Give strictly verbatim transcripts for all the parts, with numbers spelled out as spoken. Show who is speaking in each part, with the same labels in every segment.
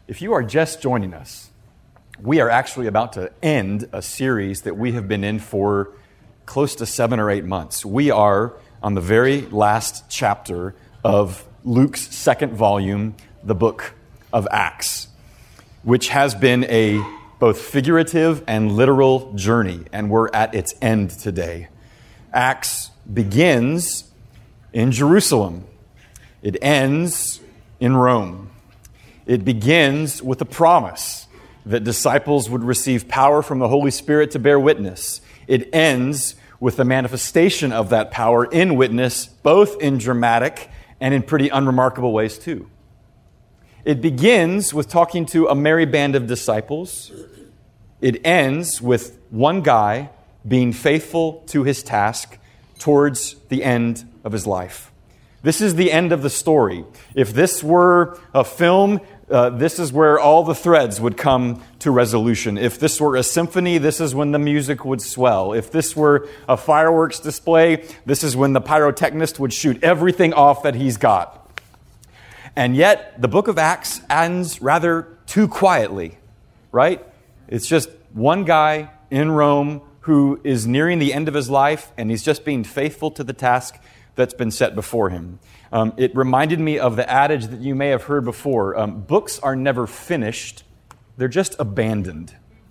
Speaker 1: If you are just joining us, we are actually about to end a series that we have been in for close to seven or eight months. We are on the very last chapter of Luke's second volume, the book of Acts, which has been a both figurative and literal journey, and we're at its end today. Acts begins in Jerusalem. It ends in Rome. It begins with a promise that disciples would receive power from the Holy Spirit to bear witness. It ends with the manifestation of that power in witness, both in dramatic and in pretty unremarkable ways too. It begins with talking to a merry band of disciples. It ends with one guy being faithful to his task towards the end of his life. This is the end of the story. If this were a film, uh, this is where all the threads would come to resolution. If this were a symphony, this is when the music would swell. If this were a fireworks display, this is when the pyrotechnist would shoot everything off that he's got. And yet, the book of Acts ends rather too quietly, right? It's just one guy in Rome who is nearing the end of his life, and he's just being faithful to the task that's been set before him. Um, it reminded me of the adage that you may have heard before. Um, books are never finished. They're just abandoned.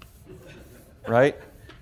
Speaker 1: Right?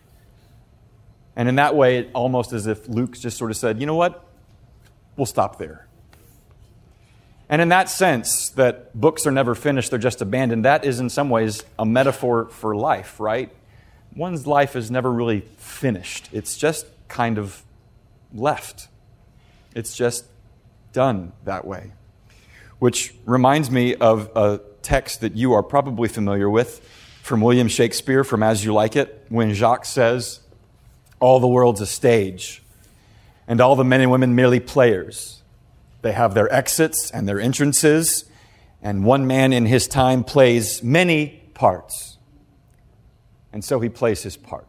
Speaker 1: And in that way, it almost as if Luke just sort of said, you know what? We'll stop there. And in that sense, that books are never finished, they're just abandoned, that is in some ways a metaphor for life, right? One's life is never really finished. It's just kind of left. It's just done that way. Which reminds me of a text that you are probably familiar with from William Shakespeare, from As You Like It, when Jacques says, all the world's a stage, and all the men and women merely players. They have their exits and their entrances, and one man in his time plays many parts. And so he plays his part.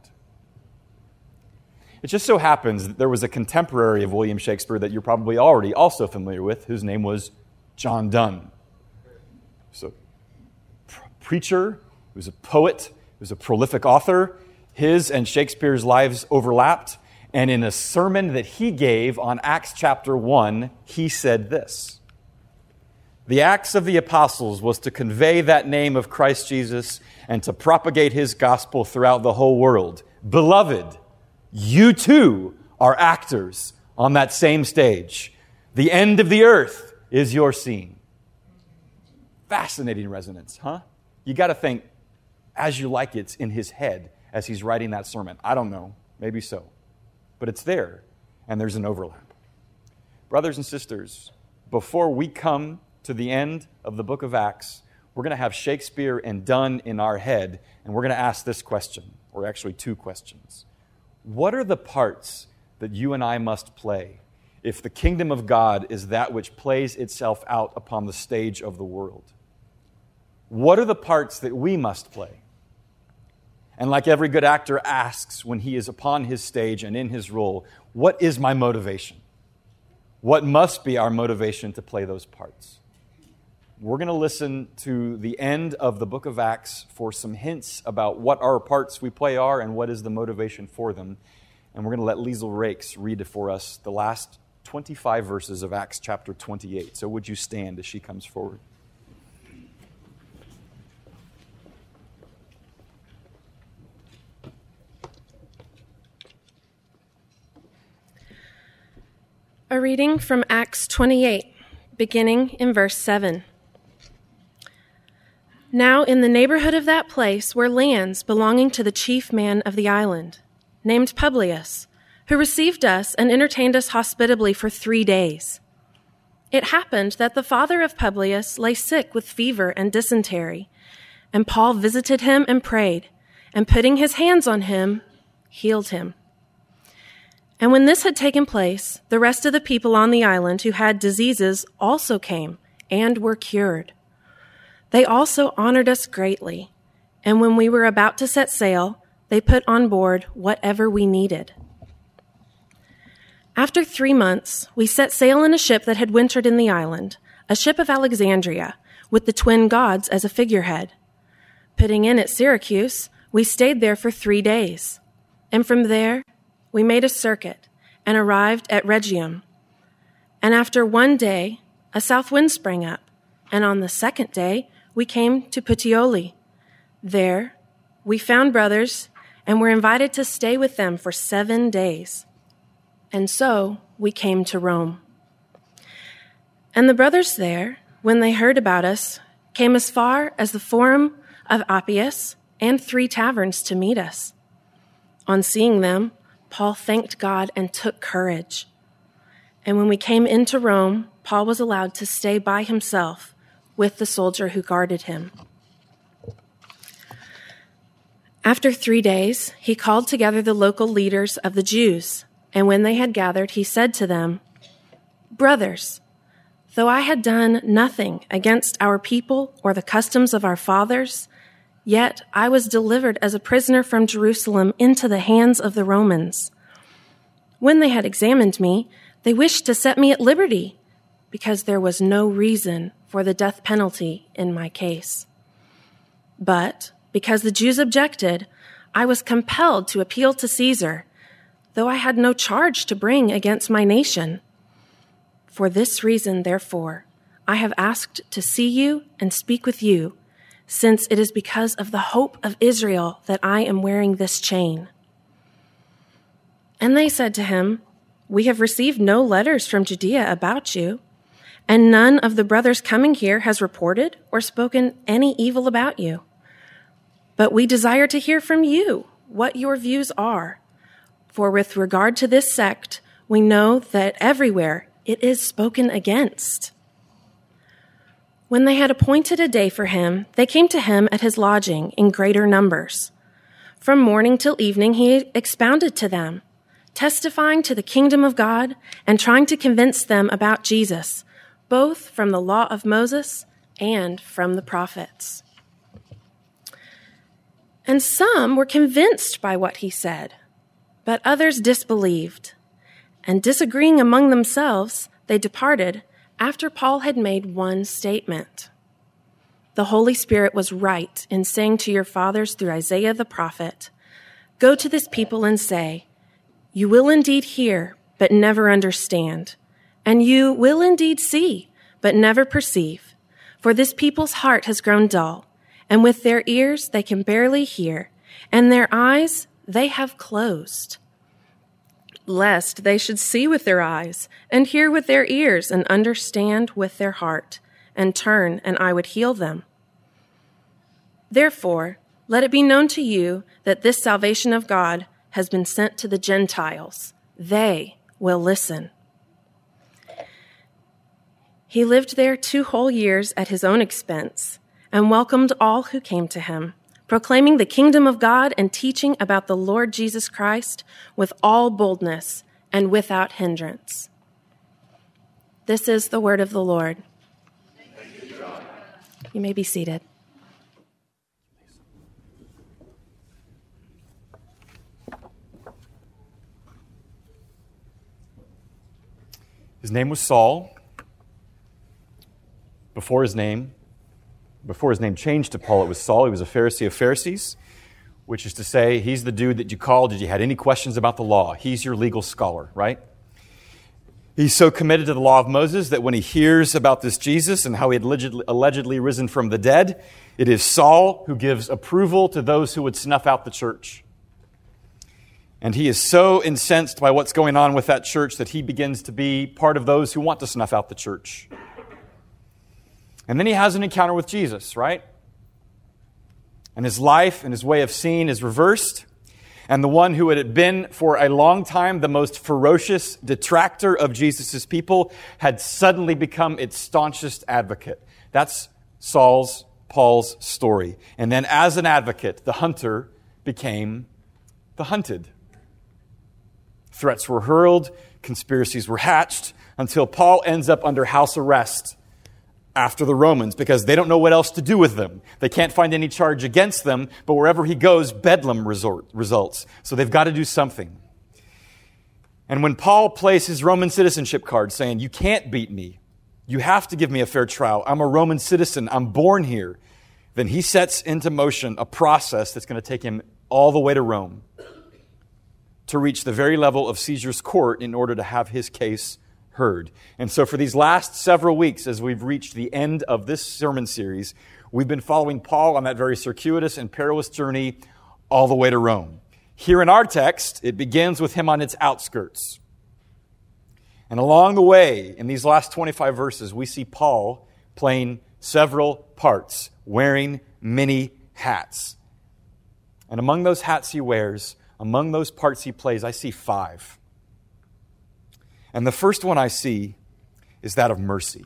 Speaker 1: It just so happens that there was a contemporary of William Shakespeare that you're probably already also familiar with, whose name was John Donne. He was a preacher, he was a poet, he was a prolific author. His and Shakespeare's lives overlapped, and in a sermon that he gave on Acts chapter one, he said this: the Acts of the Apostles was to convey that name of Christ Jesus and to propagate his gospel throughout the whole world. Beloved, you too are actors on that same stage. The end of the earth is your scene. Fascinating resonance, huh? You got to think, As You Like It's in his head as he's writing that sermon. I don't know, maybe so. But it's there, and there's an overlap. Brothers and sisters, before we come to the end of the book of Acts, we're going to have Shakespeare and Donne in our head, and we're going to ask this question, or actually two questions. What are the parts that you and I must play if the kingdom of God is that which plays itself out upon the stage of the world? What are the parts that we must play? And like every good actor asks when he is upon his stage and in his role, what is my motivation? What must be our motivation to play those parts? We're going to listen to the end of the book of Acts for some hints about what our parts we play are and what is the motivation for them. And we're going to let Liesl Rakes read for us the last twenty-five verses of Acts chapter twenty-eight. So would you stand as she comes forward?
Speaker 2: A reading from Acts twenty-eight, beginning in verse seven. Now in the neighborhood of that place were lands belonging to the chief man of the island, named Publius, who received us and entertained us hospitably for three days. It happened that the father of Publius lay sick with fever and dysentery, and Paul visited him and prayed, and putting his hands on him, healed him. And when this had taken place, the rest of the people on the island who had diseases also came and were cured. They also honored us greatly, and when we were about to set sail, they put on board whatever we needed. After three months, we set sail in a ship that had wintered in the island, a ship of Alexandria, with the twin gods as a figurehead. Putting in at Syracuse, we stayed there for three days. And from there, we made a circuit and arrived at Rhegium. And after one day, a south wind sprang up. And on the second day, we came to Puteoli. There, we found brothers and were invited to stay with them for seven days. And so we came to Rome. And the brothers there, when they heard about us, came as far as the Forum of Appius and Three Taverns to meet us. On seeing them, Paul thanked God and took courage. And when we came into Rome, Paul was allowed to stay by himself with the soldier who guarded him. After three days, he called together the local leaders of the Jews, and when they had gathered, he said to them, "Brothers, though I had done nothing against our people or the customs of our fathers, yet I was delivered as a prisoner from Jerusalem into the hands of the Romans. When they had examined me, they wished to set me at liberty, because there was no reason for the death penalty in my case. But because the Jews objected, I was compelled to appeal to Caesar, though I had no charge to bring against my nation. For this reason, therefore, I have asked to see you and speak with you, since it is because of the hope of Israel that I am wearing this chain." And they said to him, "We have received no letters from Judea about you, and none of the brothers coming here has reported or spoken any evil about you. But we desire to hear from you what your views are. For with regard to this sect, we know that everywhere it is spoken against." When they had appointed a day for him, they came to him at his lodging in greater numbers. From morning till evening he expounded to them, testifying to the kingdom of God and trying to convince them about Jesus, both from the law of Moses and from the prophets. And some were convinced by what he said, but others disbelieved. And disagreeing among themselves, they departed after Paul had made one statement. "The Holy Spirit was right in saying to your fathers through Isaiah the prophet, 'Go to this people and say, you will indeed hear, but never understand. And you will indeed see, but never perceive. For this people's heart has grown dull, and with their ears they can barely hear, and their eyes they have closed. Lest they should see with their eyes, and hear with their ears, and understand with their heart, and turn, and I would heal them. Therefore, let it be known to you that this salvation of God has been sent to the Gentiles. They will listen." He lived there two whole years at his own expense, and welcomed all who came to him, proclaiming the kingdom of God and teaching about the Lord Jesus Christ with all boldness and without hindrance. This is the word of the Lord. Thank you, God. You may be seated.
Speaker 1: His name was Saul. Before his name Before his name changed to Paul, it was Saul. He was a Pharisee of Pharisees, which is to say, he's the dude that you called. Did you had any questions about the law? He's your legal scholar, right? He's so committed to the law of Moses that when he hears about this Jesus and how he had allegedly, allegedly risen from the dead, it is Saul who gives approval to those who would snuff out the church. And he is so incensed by what's going on with that church that he begins to be part of those who want to snuff out the church. And then he has an encounter with Jesus, right? And his life and his way of seeing is reversed. And the one who had been for a long time the most ferocious detractor of Jesus' people had suddenly become its staunchest advocate. That's Saul's, Paul's story. And then as an advocate, the hunter became the hunted. Threats were hurled, conspiracies were hatched, until Paul ends up under house arrest after the Romans, because they don't know what else to do with them. They can't find any charge against them, but wherever he goes, bedlam resort, results. So they've got to do something. And when Paul plays his Roman citizenship card saying, "You can't beat me. You have to give me a fair trial. I'm a Roman citizen. I'm born here. Then he sets into motion a process that's going to take him all the way to Rome to reach the very level of Caesar's court in order to have his case heard. And so for these last several weeks, as we've reached the end of this sermon series, we've been following Paul on that very circuitous and perilous journey all the way to Rome. Here in our text, it begins with him on its outskirts. And along the way, in these last twenty-five verses, we see Paul playing several parts, wearing many hats. And among those hats he wears, among those parts he plays, I see five. And the first one I see is that of mercy.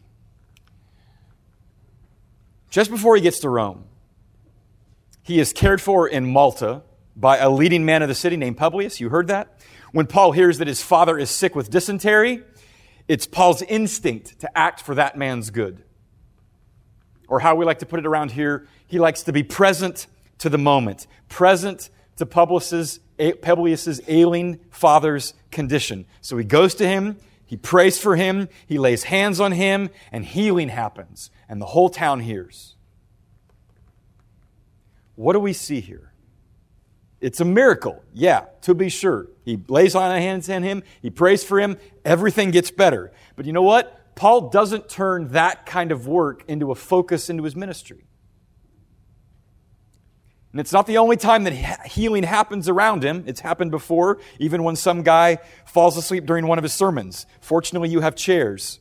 Speaker 1: Just before he gets to Rome, he is cared for in Malta by a leading man of the city named Publius. You heard that? When Paul hears that his father is sick with dysentery, it's Paul's instinct to act for that man's good. Or how we like to put it around here, he likes to be present to the moment, present to Publius's, Publius's ailing father's condition. So he goes to him, he prays for him, he lays hands on him, and healing happens. And the whole town hears. What do we see here? It's a miracle, yeah, to be sure. He lays on hands on him, he prays for him, everything gets better. But you know what? Paul doesn't turn that kind of work into a focus into his ministry. And it's not the only time that healing happens around him. It's happened before, even when some guy falls asleep during one of his sermons. Fortunately, you have chairs.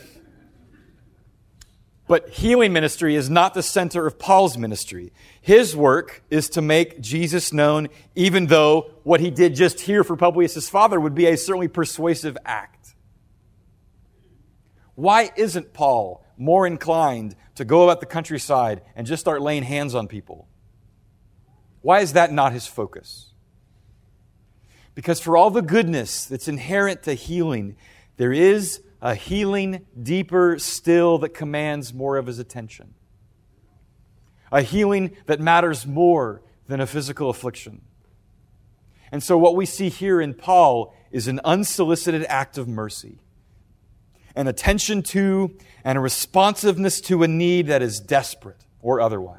Speaker 1: But healing ministry is not the center of Paul's ministry. His work is to make Jesus known, even though what he did just here for Publius' father would be a certainly persuasive act. Why isn't Paul more inclined to go about the countryside and just start laying hands on people? Why is that not his focus? Because for all the goodness that's inherent to healing, there is a healing deeper still that commands more of his attention. A healing that matters more than a physical affliction. And so what we see here in Paul is an unsolicited act of mercy. An attention to and a responsiveness to a need that is desperate or otherwise.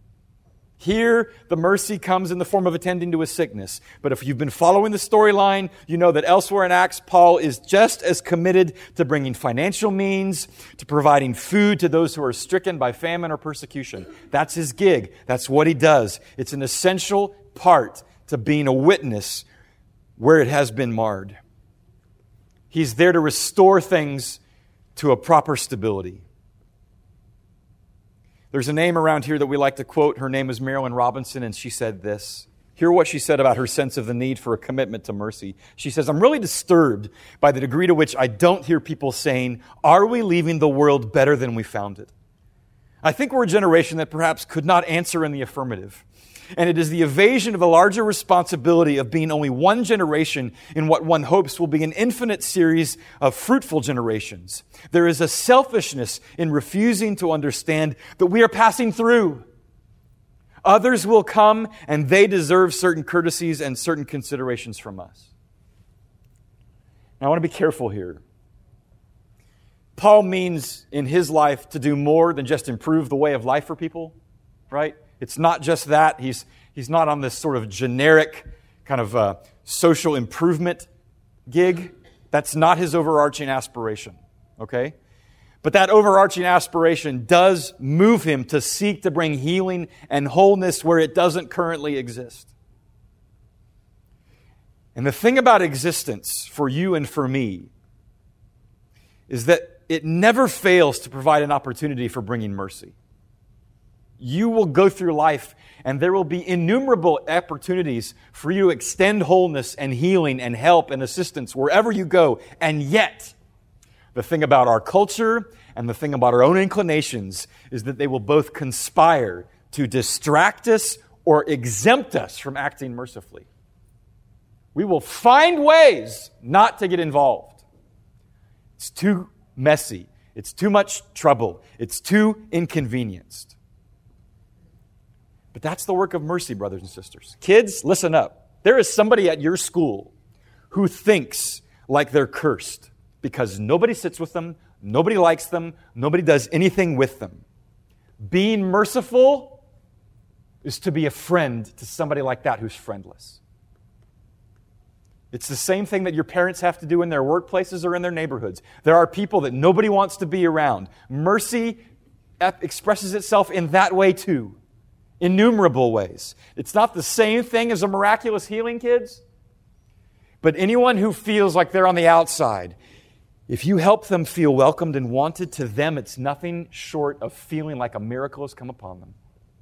Speaker 1: Here, the mercy comes in the form of attending to a sickness. But if you've been following the storyline, you know that elsewhere in Acts, Paul is just as committed to bringing financial means, to providing food to those who are stricken by famine or persecution. That's his gig. That's what he does. It's an essential part to being a witness where it has been marred. He's there to restore things to a proper stability. There's a name around here that we like to quote. Her name is Marilyn Robinson, and she said this. Hear what she said about her sense of the need for a commitment to mercy. She says, I'm really disturbed by the degree to which I don't hear people saying, are we leaving the world better than we found it? I think we're a generation that perhaps could not answer in the affirmative. And it is the evasion of the larger responsibility of being only one generation in what one hopes will be an infinite series of fruitful generations. There is a selfishness in refusing to understand that we are passing through. Others will come and they deserve certain courtesies and certain considerations from us. Now I want to be careful here. Paul means in his life to do more than just improve the way of life for people, right? It's not just that. He's, he's not on this sort of generic kind of uh, social improvement gig. That's not his overarching aspiration, okay? But that overarching aspiration does move him to seek to bring healing and wholeness where it doesn't currently exist. And the thing about existence for you and for me is that it never fails to provide an opportunity for bringing mercy. You will go through life and there will be innumerable opportunities for you to extend wholeness and healing and help and assistance wherever you go. And yet, the thing about our culture and the thing about our own inclinations is that they will both conspire to distract us or exempt us from acting mercifully. We will find ways not to get involved. It's too messy. It's too much trouble. It's too inconvenienced. But that's the work of mercy, brothers and sisters. Kids, listen up. There is somebody at your school who thinks like they're cursed because nobody sits with them, Nobody likes them. Nobody does anything with them. Being merciful is to be a friend to somebody like that who's friendless. It's the same thing that your parents have to do in their workplaces or in their neighborhoods. There are people that nobody wants to be around. Mercy expresses itself in that way too. Innumerable ways. It's not the same thing as a miraculous healing, kids. But anyone who feels like they're on the outside, if you help them feel welcomed and wanted, to them it's nothing short of feeling like a miracle has come upon them.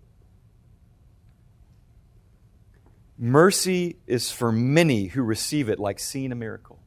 Speaker 1: Mercy is for many who receive it like seeing a miracle.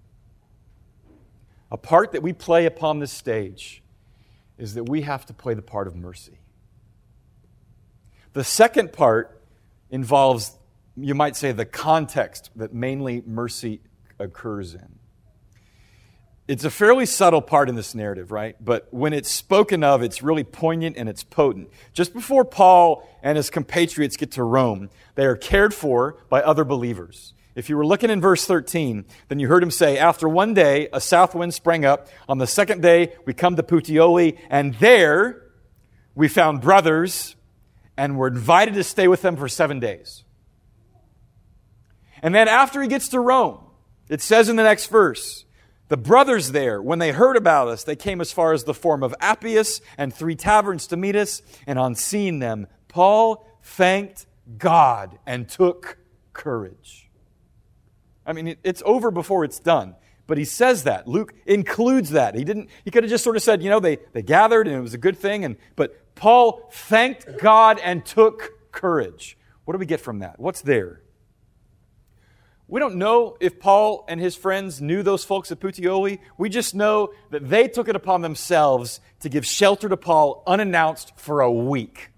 Speaker 1: A part that we play upon this stage is that we have to play the part of mercy. The second part involves, you might say, the context that mainly mercy occurs in. It's a fairly subtle part in this narrative, right? But when it's spoken of, it's really poignant and it's potent. Just before Paul and his compatriots get to Rome, they are cared for by other believers. If you were looking in verse thirteen, then you heard him say, after one day, a south wind sprang up. On the second day, we come to Puteoli, and there we found brothers and were invited to stay with them for seven days. And then after he gets to Rome, it says in the next verse, the brothers there, when they heard about us, they came as far as the Forum of Appius and three taverns to meet us. And on seeing them, Paul thanked God and took courage. I mean, it's over before it's done. But he says that. Luke includes that. He didn't. He could have just sort of said, you know, they, they gathered and it was a good thing. And but Paul thanked God and took courage. What do we get from that? What's there? We don't know if Paul and his friends knew those folks at Puteoli. We just know that they took it upon themselves to give shelter to Paul unannounced for a week.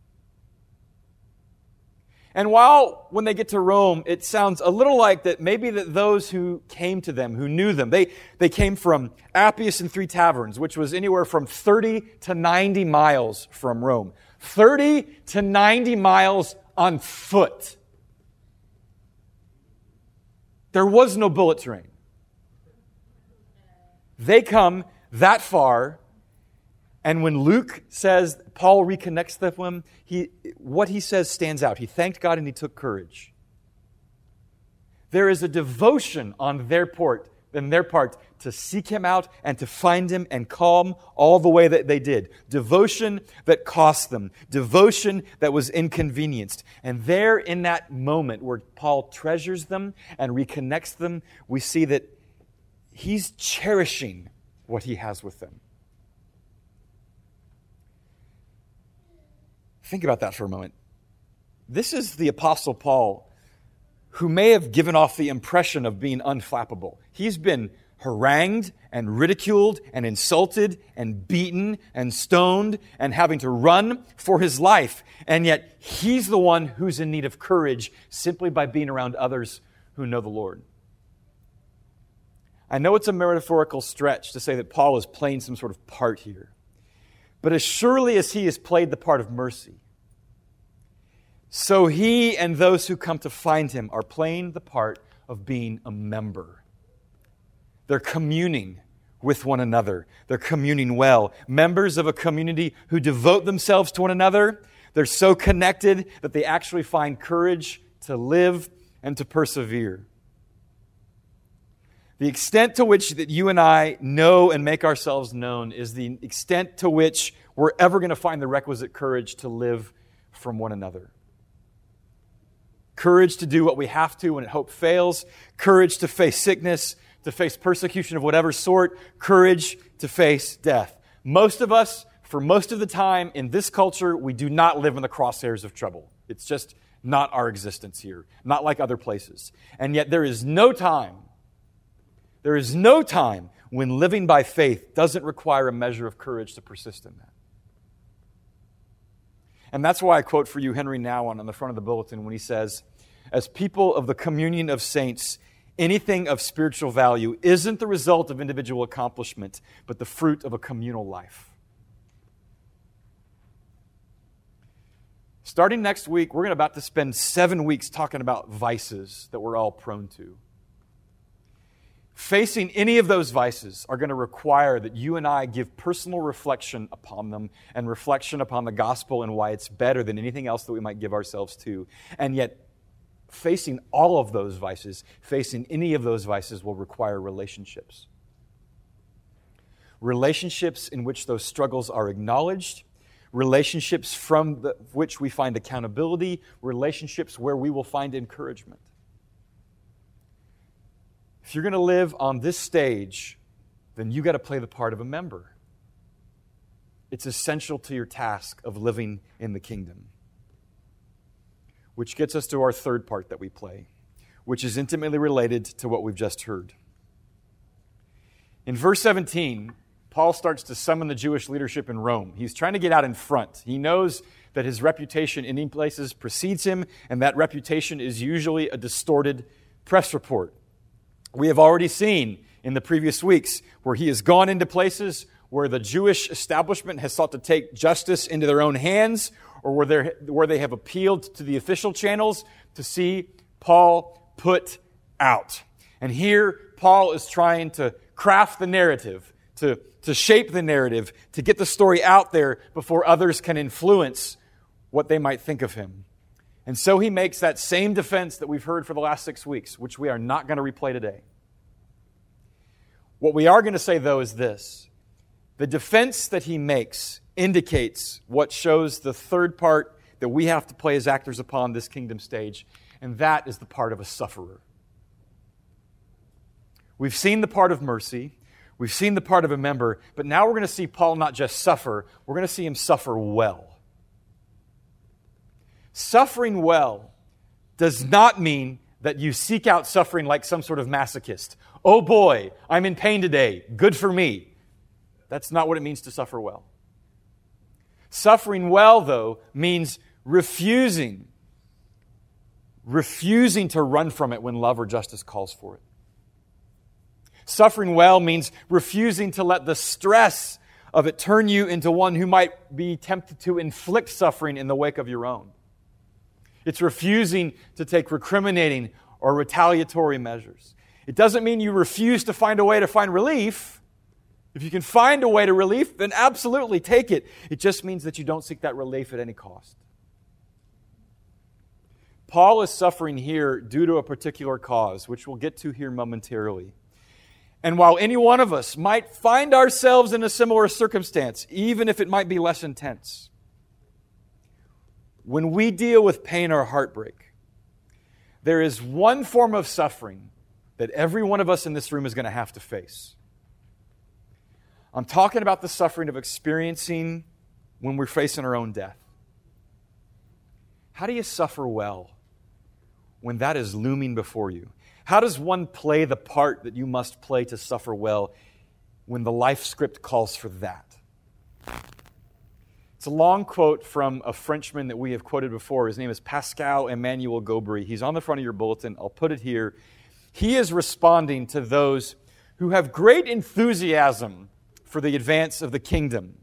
Speaker 1: And while when they get to Rome, it sounds a little like that maybe that those who came to them, who knew them, they, they came from Appius and three taverns, which was anywhere from thirty to ninety miles from Rome. thirty to ninety miles on foot. There was no bullet train. They come that far, and when Luke says, Paul reconnects with them, he, what he says stands out. He thanked God and he took courage. There is a devotion on their part, on their part to seek him out and to find him and call him all the way that they did. Devotion that cost them. Devotion that was inconvenienced. And there in that moment where Paul treasures them and reconnects them, we see that he's cherishing what he has with them. Think about that for a moment. This is the Apostle Paul, who may have given off the impression of being unflappable. He's been harangued and ridiculed and insulted and beaten and stoned and having to run for his life. And yet he's the one who's in need of courage simply by being around others who know the Lord. I know it's a metaphorical stretch to say that Paul is playing some sort of part here. But as surely as he has played the part of mercy, so he and those who come to find him are playing the part of being a member. They're communing with one another. They're communing well. Members of a community who devote themselves to one another. They're so connected that they actually find courage to live and to persevere. The extent to which that you and I know and make ourselves known is the extent to which we're ever going to find the requisite courage to live from one another. Courage to do what we have to when hope fails. Courage to face sickness, to face persecution of whatever sort. Courage to face death. Most of us, for most of the time in this culture, we do not live in the crosshairs of trouble. It's just not our existence here, not like other places. And yet there is no time There is no time when living by faith doesn't require a measure of courage to persist in that. And that's why I quote for you Henry Nouwen on the front of the bulletin when he says, as people of the communion of saints, anything of spiritual value isn't the result of individual accomplishment, but the fruit of a communal life. Starting next week, we're about to spend seven weeks talking about vices that we're all prone to. facing any of those vices are going to require that you and I give personal reflection upon them and reflection upon the gospel and why it's better than anything else that we might give ourselves to. And yet, facing all of those vices, facing any of those vices will require relationships. Relationships in which those struggles are acknowledged, relationships from the, which we find accountability, relationships where we will find encouragement. If you're going to live on this stage, then you got to play the part of a member. It's essential to your task of living in the kingdom. Which gets us to our third part that we play, which is intimately related to what we've just heard. In verse seventeen, Paul starts to summon the Jewish leadership in Rome. He's trying to get out in front. He knows that his reputation in many places precedes him, and that reputation is usually a distorted press report. We have already seen in the previous weeks where he has gone into places where the Jewish establishment has sought to take justice into their own hands, or where, where they have appealed to the official channels to see Paul put out. And here, Paul is trying to craft the narrative, to, to shape the narrative, to get the story out there before others can influence what they might think of him. And so he makes that same defense that we've heard for the last six weeks, which we are not going to replay today. What we are going to say, though, is this. The defense that he makes indicates what shows the third part that we have to play as actors upon this kingdom stage, and that is the part of a sufferer. We've seen the part of mercy, we've seen the part of a member, but now we're going to see Paul not just suffer, we're going to see him suffer well. Suffering well does not mean that you seek out suffering like some sort of masochist. Oh boy, I'm in pain today. Good for me. That's not what it means to suffer well. Suffering well, though, means refusing. Refusing to run from it when love or justice calls for it. Suffering well means refusing to let the stress of it turn you into one who might be tempted to inflict suffering in the wake of your own. It's refusing to take recriminating or retaliatory measures. It doesn't mean you refuse to find a way to find relief. If you can find a way to relief, then absolutely take it. It just means that you don't seek that relief at any cost. Paul is suffering here due to a particular cause, which we'll get to here momentarily. And while any one of us might find ourselves in a similar circumstance, even if it might be less intense, when we deal with pain or heartbreak, there is one form of suffering that every one of us in this room is going to have to face. I'm talking about the suffering of experiencing when we're facing our own death. How do you suffer well when that is looming before you? How does one play the part that you must play to suffer well when the life script calls for that? It's a long quote from a Frenchman that we have quoted before. His name is Pascal Emmanuel Gobry. He's on the front of your bulletin. I'll put it here. He is responding to those who have great enthusiasm for the advance of the kingdom,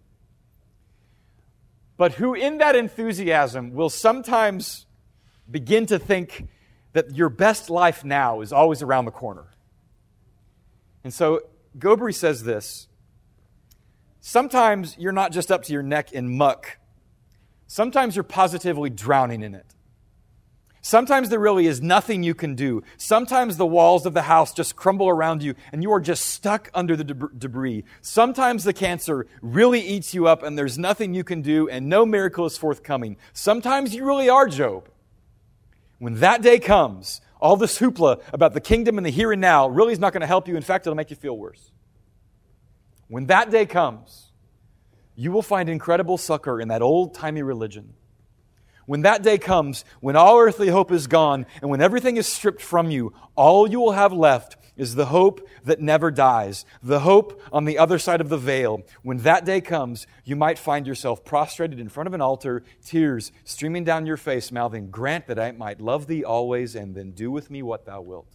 Speaker 1: but who in that enthusiasm will sometimes begin to think that your best life now is always around the corner. And so Gobry says this: sometimes you're not just up to your neck in muck. Sometimes you're positively drowning in it. Sometimes there really is nothing you can do. Sometimes the walls of the house just crumble around you and you are just stuck under the deb- debris. Sometimes the cancer really eats you up and there's nothing you can do and no miracle is forthcoming. Sometimes you really are Job. When that day comes, all this hoopla about the kingdom and the here and now really is not going to help you. In fact, it'll make you feel worse. When that day comes, you will find incredible succor in that old-timey religion. When that day comes, when all earthly hope is gone, and when everything is stripped from you, all you will have left is the hope that never dies, the hope on the other side of the veil. When that day comes, you might find yourself prostrated in front of an altar, tears streaming down your face, mouthing, "Grant that I might love thee always, and then do with me what thou wilt."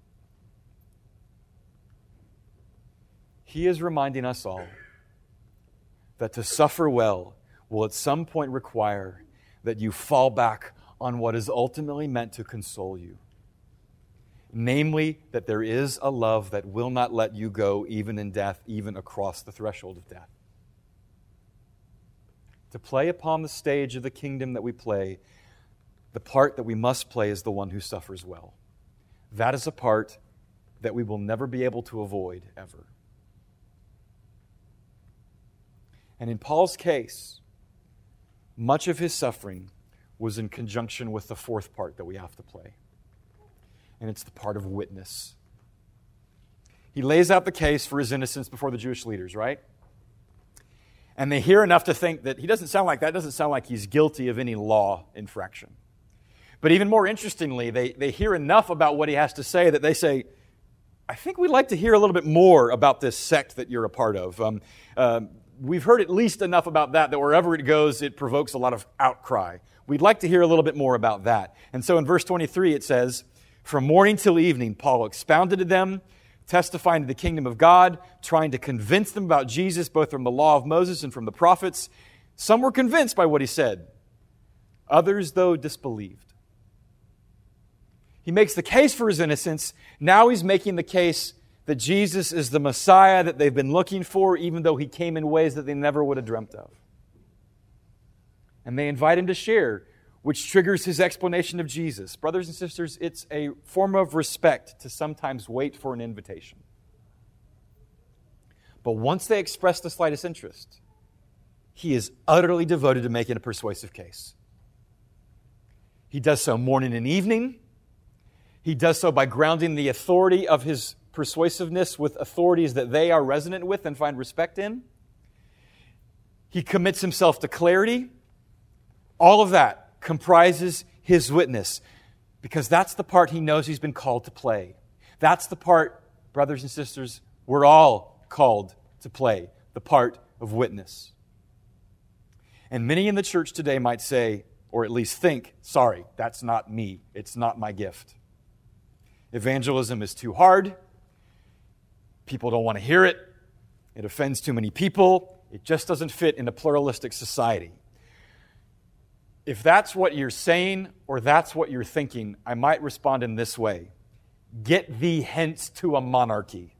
Speaker 1: He is reminding us all that to suffer well will at some point require that you fall back on what is ultimately meant to console you. namely that there is a love that will not let you go even in death, even across the threshold of death. To play upon the stage of the kingdom that we play, the part that we must play is the one who suffers well. That is a part that we will never be able to avoid, ever. And in Paul's case, much of his suffering was in conjunction with the fourth part that we have to play. And it's the part of witness. He lays out the case for his innocence before the Jewish leaders, right? And they hear enough to think that he doesn't sound like that, doesn't sound like he's guilty of any law infraction. But even more interestingly, they, they hear enough about what he has to say that they say, I think we'd like to hear a little bit more about this sect that you're a part of. Um, uh, we've heard at least enough about that, that wherever it goes, it provokes a lot of outcry. We'd like to hear a little bit more about that. And so in verse twenty-three it says, from morning till evening, Paul expounded to them, testifying to the kingdom of God, trying to convince them about Jesus, both from the law of Moses and from the prophets. Some were convinced by what he said. Others, though, disbelieved. He makes the case for his innocence. Now he's making the case that Jesus is the Messiah that they've been looking for, even though he came in ways that they never would have dreamt of. And they invite him to share, which triggers his explanation of Jesus. Brothers and sisters, it's a form of respect to sometimes wait for an invitation. But once they express the slightest interest, he is utterly devoted to making a persuasive case. He does so morning and evening. He does so by grounding the authority of his persuasiveness with authorities that they are resonant with and find respect in. He commits himself to clarity. All of that comprises his witness, because that's the part he knows he's been called to play. That's the part, brothers and sisters, we're all called to play, the part of witness. And many in the church today might say, or at least think, sorry, that's not me. It's not my gift. Evangelism is too hard. People don't want to hear it. It offends too many people. It just doesn't fit in a pluralistic society. If that's what you're saying or that's what you're thinking, I might respond in this way. Get thee hence to a monarchy.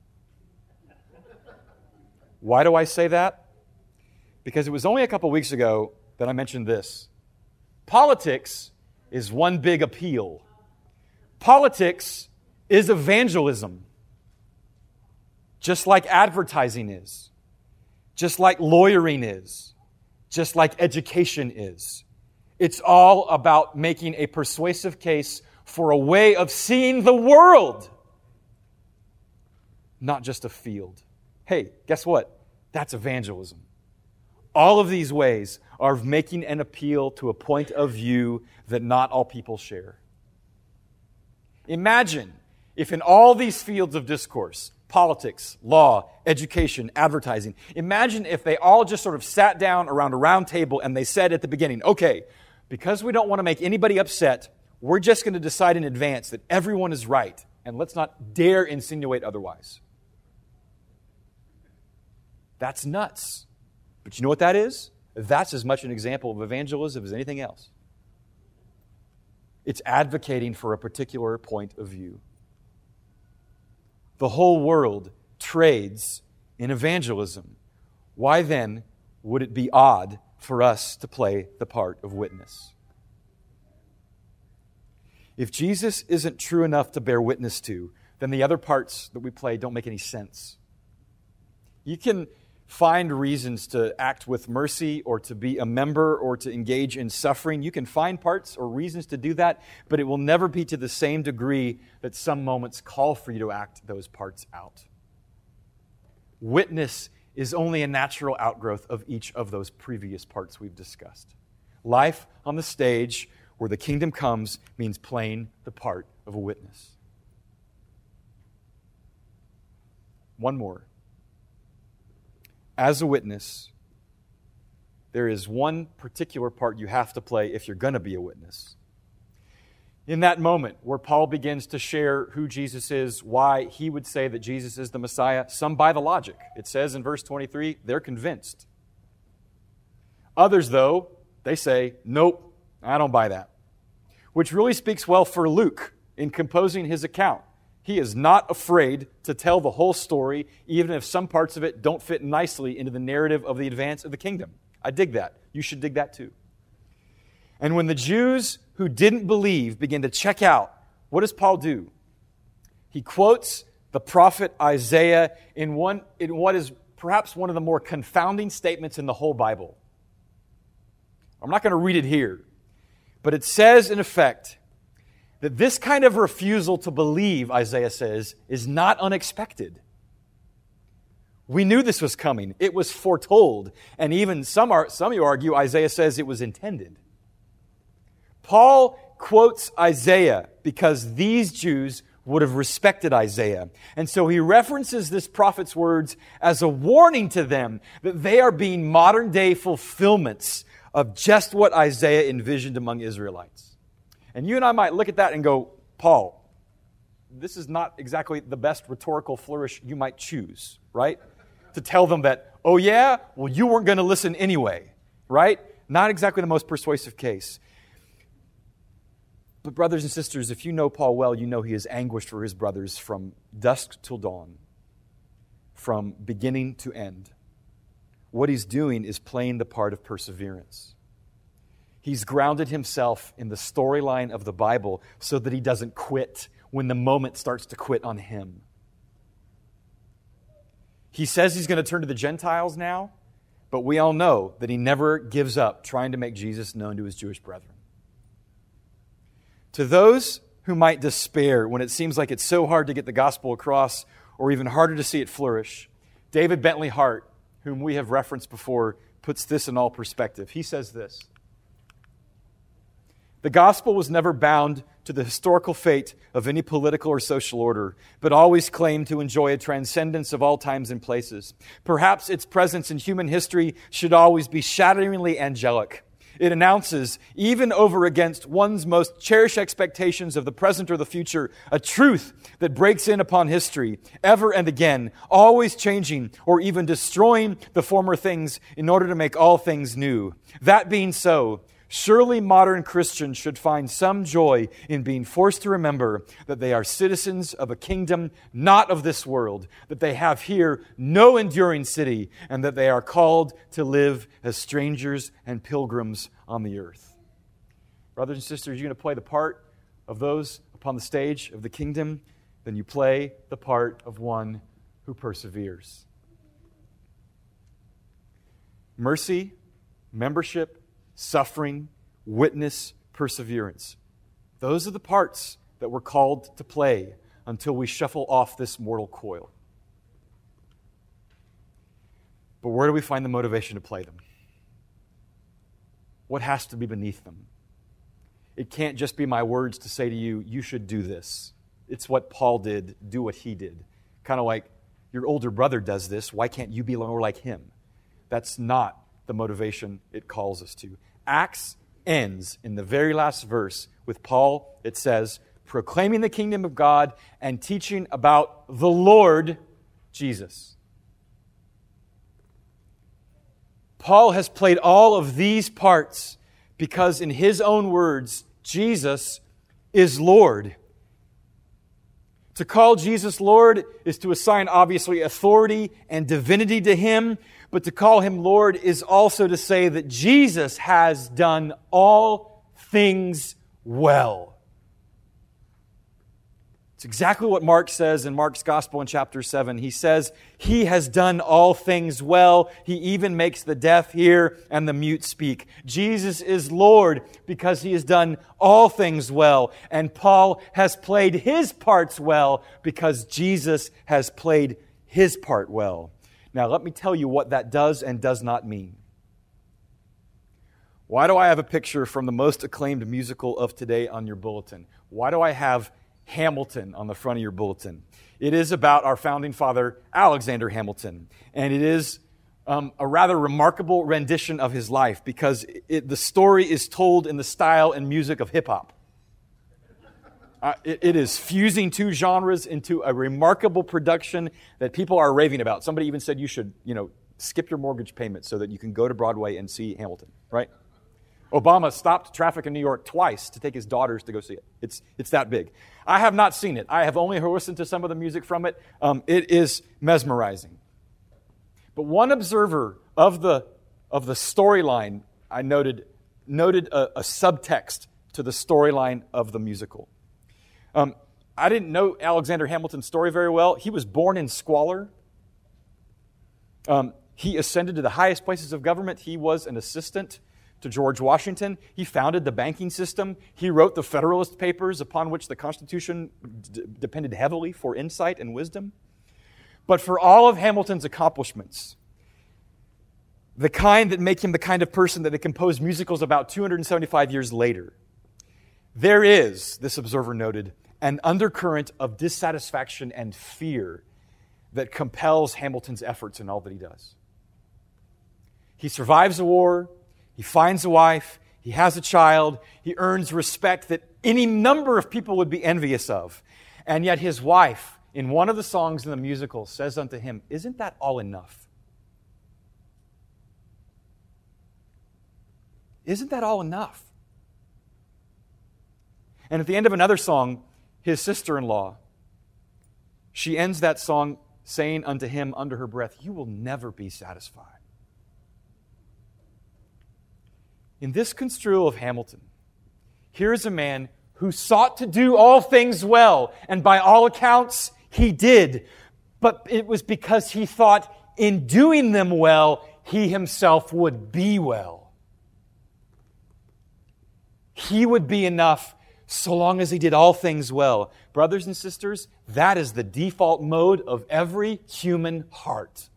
Speaker 1: Why do I say that? Because it was only a couple weeks ago that I mentioned this. Politics is one big appeal. Politics is evangelism. Just like advertising is. Just like lawyering is. Just like education is. It's all about making a persuasive case for a way of seeing the world, not just a field. Hey, guess what? That's evangelism. All of these ways are making an appeal to a point of view that not all people share. Imagine if in all these fields of discourse, politics, law, education, advertising, imagine if they all just sort of sat down around a round table and they said at the beginning, okay, because we don't want to make anybody upset, we're just going to decide in advance that everyone is right, and let's not dare insinuate otherwise. That's nuts. But you know what that is? That's as much an example of evangelism as anything else. It's advocating for a particular point of view. The whole world trades in evangelism. Why then would it be odd for us to play the part of witness? If Jesus isn't true enough to bear witness to, then the other parts that we play don't make any sense. You can find reasons to act with mercy or to be a member or to engage in suffering. You can find parts or reasons to do that, but it will never be to the same degree that some moments call for you to act those parts out. Witness is only a natural outgrowth of each of those previous parts we've discussed. Life on the stage where the kingdom comes means playing the part of a witness. One more. As a witness, there is one particular part you have to play if you're going to be a witness. In that moment where Paul begins to share who Jesus is, why he would say that Jesus is the Messiah, some buy the logic. It says in verse twenty-three, they're convinced. Others, though, they say, nope, I don't buy that. Which really speaks well for Luke in composing his account. He is not afraid to tell the whole story, even if some parts of it don't fit nicely into the narrative of the advance of the kingdom. I dig that. You should dig that too. And when the Jews who didn't believe begin to check out, what does Paul do? He quotes the prophet Isaiah in one in what is perhaps one of the more confounding statements in the whole Bible. I'm not going to read it here, but it says in effect that this kind of refusal to believe, Isaiah says, is not unexpected. We knew this was coming. It was foretold. And even some, are, some of you argue Isaiah says it was intended. Paul quotes Isaiah because these Jews would have respected Isaiah. And so he references this prophet's words as a warning to them that they are being modern-day fulfillments of just what Isaiah envisioned among Israelites. And you and I might look at that and go, Paul, this is not exactly the best rhetorical flourish you might choose, right? To tell them that, oh yeah, well you weren't going to listen anyway, right? Not exactly the most persuasive case. But brothers and sisters, if you know Paul well, you know he is anguished for his brothers from dusk till dawn, from beginning to end. What he's doing is playing the part of perseverance. He's grounded himself in the storyline of the Bible so that he doesn't quit when the moment starts to quit on him. He says he's going to turn to the Gentiles now, but we all know that he never gives up trying to make Jesus known to his Jewish brethren. To those who might despair when it seems like it's so hard to get the gospel across or even harder to see it flourish, David Bentley Hart, whom we have referenced before, puts this in all perspective. He says this: the gospel was never bound to the historical fate of any political or social order, but always claimed to enjoy a transcendence of all times and places. Perhaps its presence in human history should always be shatteringly angelic. It announces, even over against one's most cherished expectations of the present or the future, a truth that breaks in upon history, ever and again, always changing or even destroying the former things in order to make all things new. That being so, surely modern Christians should find some joy in being forced to remember that they are citizens of a kingdom not of this world, that they have here no enduring city, and that they are called to live as strangers and pilgrims on the earth. Brothers and sisters, you're going to play the part of those upon the stage of the kingdom, then you play the part of one who perseveres. Mercy, membership, suffering, witness, perseverance. Those are the parts that we're called to play until we shuffle off this mortal coil. But where do we find the motivation to play them? What has to be beneath them? It can't just be my words to say to you, you should do this. It's what Paul did, do what he did. Kind of like, your older brother does this, why can't you be more like him? That's not the motivation it calls us to. Acts ends in the very last verse with Paul. It says, proclaiming the kingdom of God and teaching about the Lord Jesus. Paul has played all of these parts because in his own words, Jesus is Lord. To call Jesus Lord is to assign obviously authority and divinity to Him, but to call Him Lord is also to say that Jesus has done all things well. It's exactly what Mark says in Mark's Gospel in chapter seven. He says, He has done all things well. He even makes the deaf hear and the mute speak. Jesus is Lord because He has done all things well. And Paul has played his parts well because Jesus has played His part well. Now, let me tell you what that does and does not mean. Why do I have a picture from the most acclaimed musical of today on your bulletin? Why do I have Hamilton on the front of your bulletin? It is about our founding father, Alexander Hamilton. And it is um, a rather remarkable rendition of his life because it, the story is told in the style and music of hip-hop. Uh, it, it is fusing two genres into a remarkable production that people are raving about. Somebody even said you should, you know, skip your mortgage payment so that you can go to Broadway and see Hamilton, right? Obama stopped traffic in New York twice to take his daughters to go see it. It's, it's that big. I have not seen it. I have only listened to some of the music from it. Um, it is mesmerizing. But one observer of the, of the storyline, I noted, noted a, a subtext to the storyline of the musical. Um, I didn't know Alexander Hamilton's story very well. He was born in squalor. Um, he ascended to the highest places of government. He was an assistant to George Washington. He founded the banking system. He wrote the Federalist Papers upon which the Constitution d- depended heavily for insight and wisdom. But for all of Hamilton's accomplishments, the kind that make him the kind of person that they composed musicals about two hundred seventy-five years later, there is, this observer noted, an undercurrent of dissatisfaction and fear that compels Hamilton's efforts in all that he does. He survives a war. He finds a wife, he has a child, he earns respect that any number of people would be envious of. And yet his wife, in one of the songs in the musical, says unto him, "Isn't that all enough? Isn't that all enough?" And at the end of another song, his sister-in-law, she ends that song saying unto him under her breath, "You will never be satisfied." In this construal of Hamilton, here is a man who sought to do all things well, and by all accounts, he did. But it was because he thought in doing them well, he himself would be well. He would be enough so long as he did all things well. Brothers and sisters, that is the default mode of every human heart.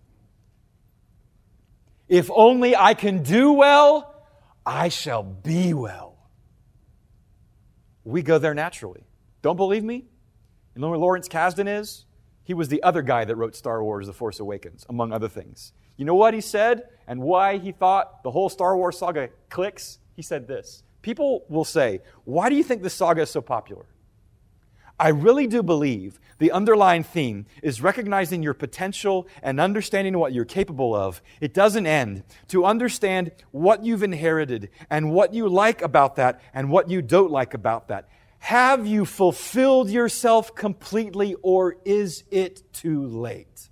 Speaker 1: If only I can do well, I shall be well. We go there naturally. Don't believe me? You know where Lawrence Kasdan is? He was the other guy that wrote Star Wars: The Force Awakens, among other things. You know what he said and why he thought the whole Star Wars saga clicks? He said this. People will say, "Why do you think this saga is so popular?" I really do believe the underlying theme is recognizing your potential and understanding what you're capable of. It doesn't end. To understand what you've inherited and what you like about that and what you don't like about that. Have you fulfilled yourself completely, or is it too late?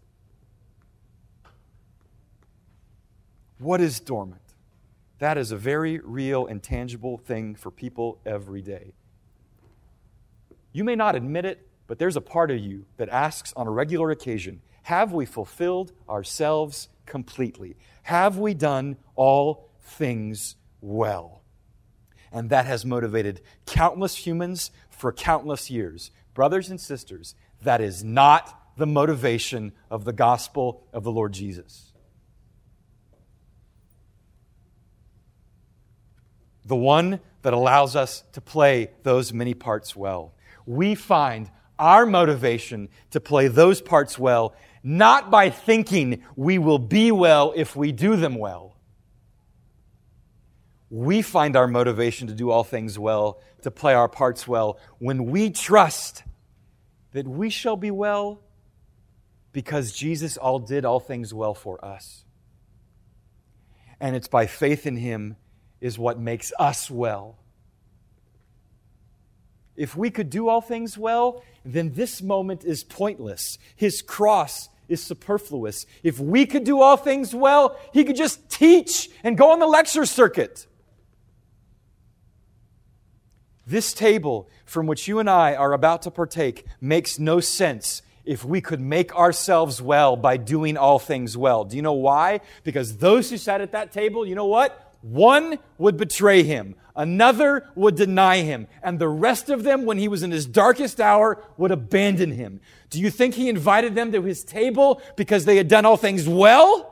Speaker 1: What is dormant? That is a very real and tangible thing for people every day. You may not admit it, but there's a part of you that asks on a regular occasion, have we fulfilled ourselves completely? Have we done all things well? And that has motivated countless humans for countless years. Brothers and sisters, that is not the motivation of the gospel of the Lord Jesus. The one that allows us to play those many parts well. We find our motivation to play those parts well, not by thinking we will be well if we do them well. We find our motivation to do all things well, to play our parts well, when we trust that we shall be well because Jesus all did all things well for us. And it's by faith in Him is what makes us well. If we could do all things well, then this moment is pointless. His cross is superfluous. If we could do all things well, He could just teach and go on the lecture circuit. This table from which you and I are about to partake makes no sense if we could make ourselves well by doing all things well. Do you know why? Because those who sat at that table, you know what? One would betray Him, another would deny Him, and the rest of them, when He was in His darkest hour, would abandon Him. Do you think He invited them to His table because they had done all things well?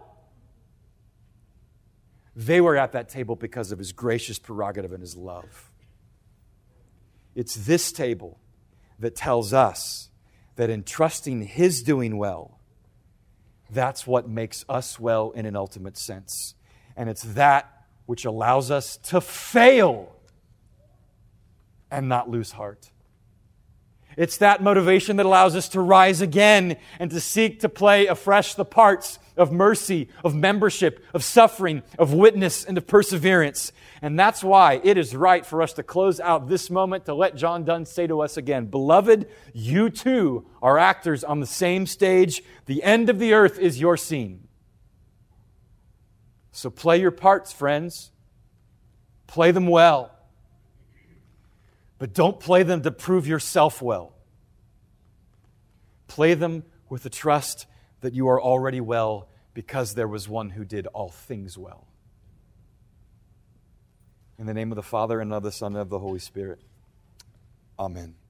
Speaker 1: They were at that table because of His gracious prerogative and His love. It's this table that tells us that in trusting His doing well, that's what makes us well in an ultimate sense. And it's that which allows us to fail and not lose heart. It's that motivation that allows us to rise again and to seek to play afresh the parts of mercy, of membership, of suffering, of witness, and of perseverance. And that's why it is right for us to close out this moment to let John Donne say to us again, beloved, you too are actors on the same stage. The end of the earth is your scene. So play your parts, friends. Play them well. But don't play them to prove yourself well. Play them with the trust that you are already well because there was one who did all things well. In the name of the Father, and of the Son, and of the Holy Spirit. Amen.